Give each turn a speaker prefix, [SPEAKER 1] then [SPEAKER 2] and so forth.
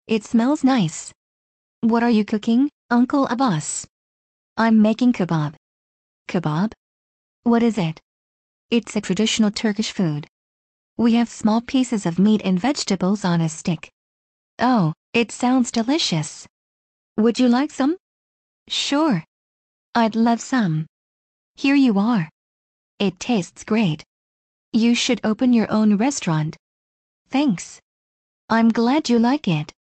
[SPEAKER 1] It smells nice. What are you cooking, Uncle Abbas? I'm making kebab. Kebab? What is it? It's a traditional Turkish food. We have small pieces of meat and vegetables on a stick. Oh, it sounds delicious. Would you like some? Sure. I'd love some. Here you are. It tastes great. You should open your own restaurant. Thanks. I'm glad you like it.